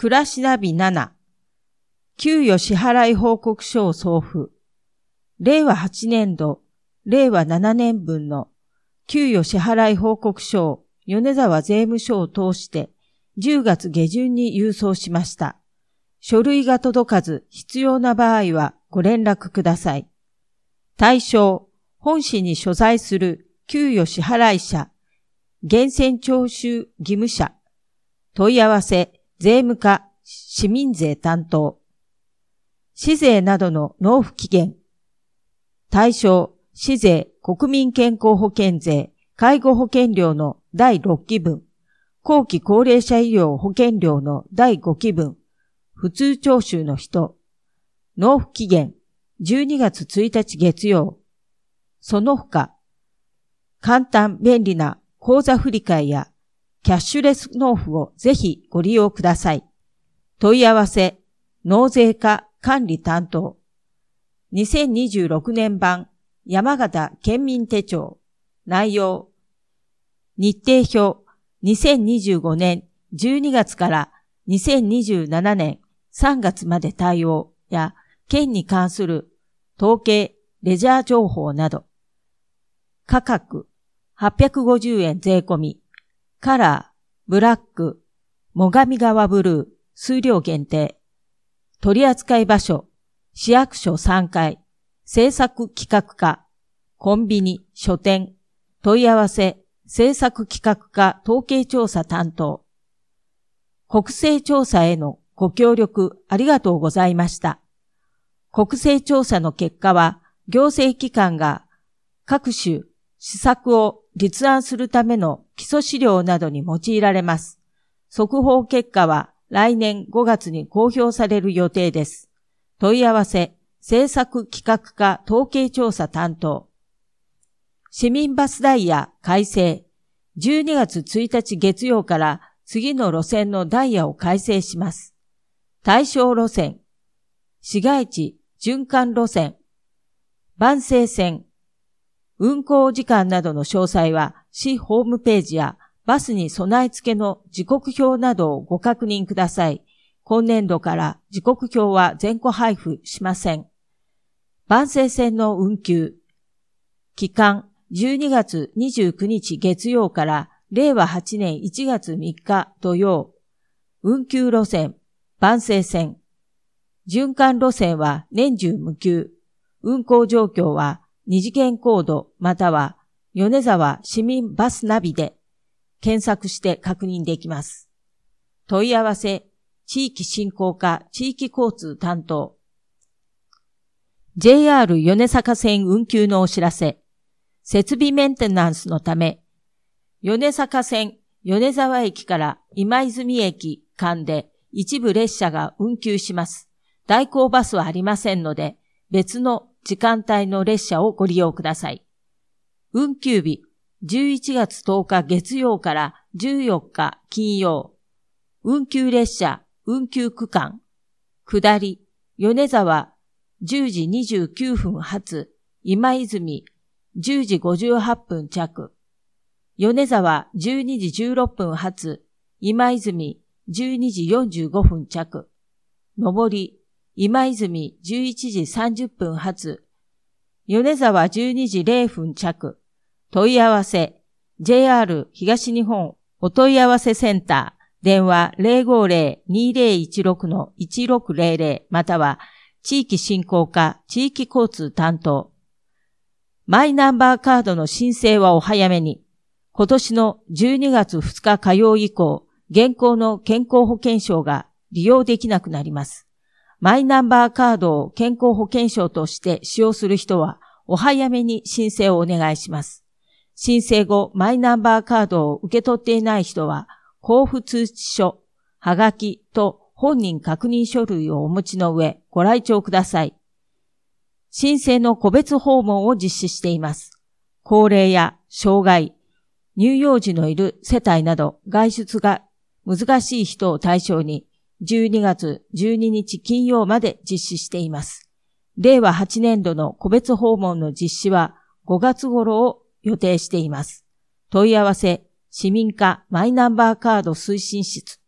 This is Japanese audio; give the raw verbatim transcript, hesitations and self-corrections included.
暮らしナビなな、給与支払い報告書を送付。れいわはちねんど、れいわななねんぶんの給与支払い報告書を米沢税務署を通してじゅうがつげじゅんに郵送しました。書類が届かず必要な場合はご連絡ください。対象、本市に所在する給与支払い者、源泉徴収義務者、問い合わせ、税務課、市民税担当。市税などの納付期限。対象、市税、国民健康保険税、介護保険料のだいろっきぶん、後期高齢者医療保険料のだいごきぶん、普通徴収の人。納付期限、じゅうにがつついたち月曜。その他、簡単便利な口座振替やキャッシュレス納付をぜひご利用ください。問い合わせ、納税課管理担当。にせんにじゅうろくねん版山形県民手帳。内容。日程表、にせんにじゅうごねんじゅうにがつからにせんにじゅうななねんさんがつまで対応や県に関する統計、レジャー情報など。価格、はっぴゃくごじゅうえん税込み。カラー、ブラック、最上川ブルー、数量限定。取扱場所、市役所さんかい、制作企画課、コンビニ、書店、問い合わせ、制作企画課統計調査担当。国勢調査へのご協力ありがとうございました。国勢調査の結果は、行政機関が各種施策を立案するための基礎資料などに用いられます。速報結果は来年ごがつに公表される予定です。問い合わせ、政策企画課統計調査担当。市民バスダイヤ改正。じゅうにがつついたち月曜から次の路線のダイヤを改正します。対象路線。市街地循環路線。万世線。運行時間などの詳細は市ホームページやバスに備え付けの時刻表などをご確認ください。今年度から時刻表は全個配布しません。万世線の運休。期間じゅうにがつにじゅうくにち月曜かられいわはちねんいちがつみっか土曜。運休路線、万世線。循環路線は年中無休。運行状況は二次元コードまたは米沢市民バスナビで検索して確認できます。問い合わせ、地域振興課地域交通担当。ジェイアール 米坂線運休のお知らせ。設備メンテナンスのため、米坂線米沢駅から今泉駅間で一部列車が運休します。代行バスはありませんので、別の時間帯の列車をご利用ください。運休日、じゅういちがつとおか月曜からじゅうよっか金曜。運休列車、運休区間。下り、米沢じゅうじにじゅうきゅうふん発、今泉じゅうじごじゅうはっぷん着。米沢じゅうにじじゅうろっぷん発、今泉じゅうにじよんじゅうごふん着。上り、今泉じゅういちじさんじゅっぷん発、米沢じゅうにじぜろふん着。問い合わせ、ジェイアール 東日本お問い合わせセンター、電話 ゼロごゼロ にゼロいちろく いちろくゼロゼロ または地域振興課地域交通担当。マイナンバーカードの申請はお早めに。今年のじゅうにがつふつか火曜以降、現行の健康保険証が利用できなくなります。マイナンバーカードを健康保険証として使用する人は、お早めに申請をお願いします。申請後、マイナンバーカードを受け取っていない人は、交付通知書、はがきと本人確認書類をお持ちの上、ご来庁ください。申請の個別訪問を実施しています。高齢や障害、乳幼児のいる世帯など外出が難しい人を対象に、じゅうにがつじゅうににち金曜まで実施しています。れいわはちねんどの個別訪問の実施はごがつ頃を予定しています。問い合わせ、市民課マイナンバーカード推進室